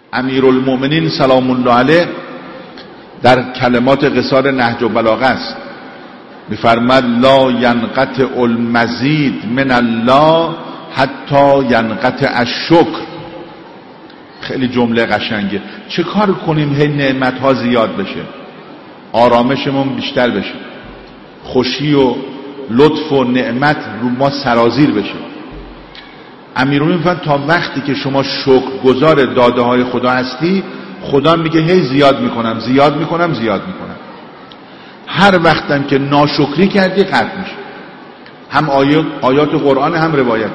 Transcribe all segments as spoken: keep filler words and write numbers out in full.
امیرالمؤمنین سلام الله علیه در کلمات قصار نهج البلاغه است، میفرماد لا ینقطع المزید من الله حتی ینقطع الشکر. خیلی جمله قشنگه. چه کار کنیم هی نعمت ها زیاد بشه، آرامشمون بیشتر بشه، خوشی و لطف و نعمت رو ما سرازیر بشه؟ امیرالمومنین میفرماد تا وقتی که شما شکرگزار داده های خدا هستی، خدا میگه هی زیاد میکنم زیاد میکنم زیاد میکنم. هر وقتم که ناشکری کردی قطع میشه. هم آیات, آیات قرآن هم روایت.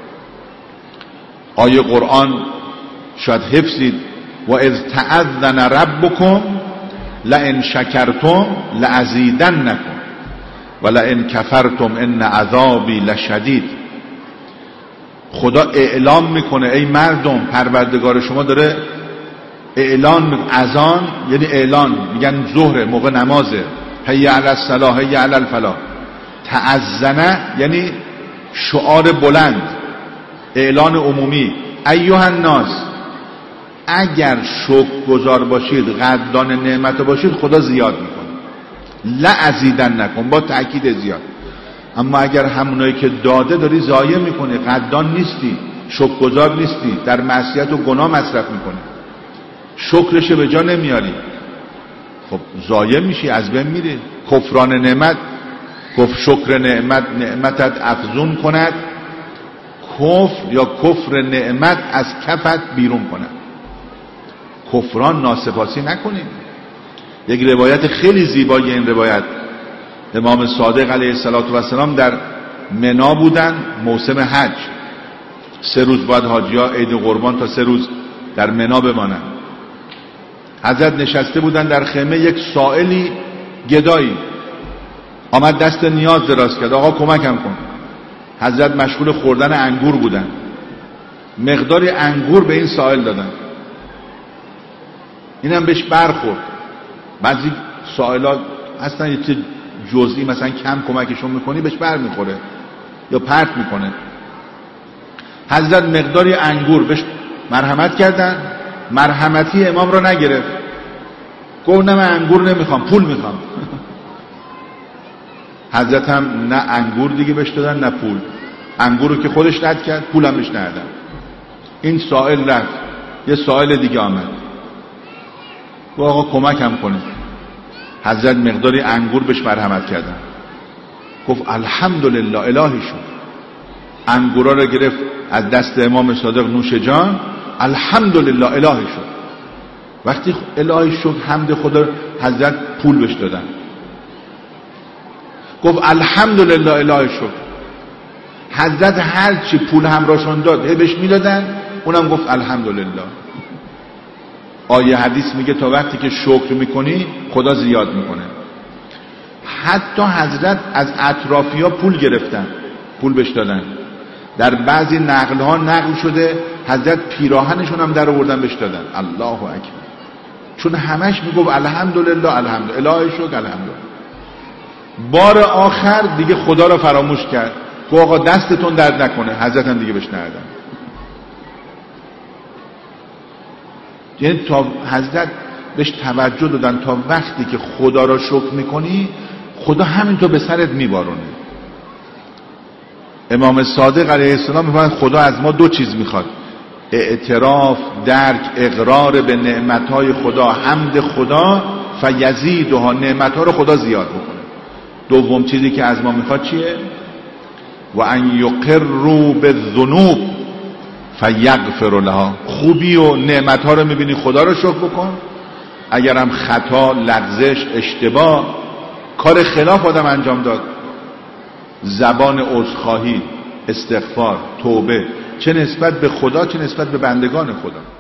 آیه قرآن شاید حفظید و اذ تأذن ربکم لئن شکرتم لأزیدنکم و لئن کفرتم ان عذابی لشدید. خدا اعلام میکنه ای مردم، پروردگار شما داره اعلان میکنه. اذان یعنی اعلان، میگن ظهر موقع نمازه، حی علی الصلاة حی علی الفلاح. تأذن یعنی شعار بلند، اعلان عمومی. ایها الناس، اگر شکرگزار باشید، قدردان نعمت باشید، خدا زیاد میکنه. لأزیدنکم، با تأکید زیاد. اما اگر همونایی که داده داری ضایع میکنی، قدردان نیستی، شکرگزار نیستی، در معصیت و گناه مصرف میکنی، شکرش به جا نمیاری، خب ضایع میشی، از بین میری. کفران نعمت، گفت شکر نعمت نعمتت افزون کند، کفر یا کفر نعمت از کفت بیرون کند. کفران ناسپاسی نکنید. یک روایت خیلی زیبایی، این روایت امام صادق علیه السلام در منا بودن موسم حج، سه روز باید حاجی‌ها عید قربان تا سه روز در منا بمانند. حضرت نشسته بودن در خیمه، یک سائلی گدایی آمد دست نیاز دراز کرد، آقا کمکم کن. حضرت مشغول خوردن انگور بودن، مقداری انگور به این سائل دادن، اینم بهش برخورد. بعضی سائلات اصلا یه چیز جزئی مثلا کم کمکشون میکنی بهش بر میخوره یا پرت میکنه. حضرت مقداری انگور بهش مرحمت کردن، مرحمتی امام رو نگرفت، گفت نه من انگور نمیخوام، پول میخوام. حضرت هم نه انگور دیگه بهش دادن نه پول. انگور رو که خودش رد کرد، پول هم بهش ندادن. این سائل رفت، یه سائل دیگه آمد، گفت آقا کمکم کنید. حضرت مقداری انگور بهش مرحمت کردن، گفت الحمدلله الهی شد. انگورا رو گرفت از دست امام صادق نوش جان، الحمدلله الهی شد. وقتی الهی شد حمد خدا، حضرت پول بهش دادن، گفت الحمدلله الهی شد. حضرت هر چی پول همراهشون داد هی بهش میدادن، اونم گفت الحمدلله. آیه حدیث میگه تا وقتی که شکر میکنی خدا زیاد میکنه. حتی حضرت از اطرافیا پول گرفتن، پول بهش دادن. در بعضی نقل ها نقل شده حضرت پیراهنشون هم در آوردن بهش دادن. الله اکبر. چون همش میگفت الحمدلله الحمدلله الهی شکر الحمدلله. بار آخر دیگه خدا رو فراموش کرد، گفت آقا دستتون درد نکنه. حضرت هم دیگه بهش ندادن. یعنی تا حضرت بهش توجه دادن تا وقتی که خدا را شکر میکنی، خدا همینطور به سرت میبارونه. امام صادق علیه السلام میفرماید خدا از ما دو چیز میخواد: اعتراف، درک، اقرار به نعمتهای خدا، حمد خدا، فیزیدها، نعمتها رو خدا زیاد بکنه. دوم چیزی که از ما میخواد چیه؟ و ان یقروا بالذنوب فیغفر لها. خوبی و نعمتها رو میبینی خدا رو شکر بکن. اگرم خطا، لغزش، اشتباه، کار خلاف آدم انجام داد، زبان عذرخواهی، استغفار، توبه، چه نسبت به خدا چه نسبت به بندگان خدا.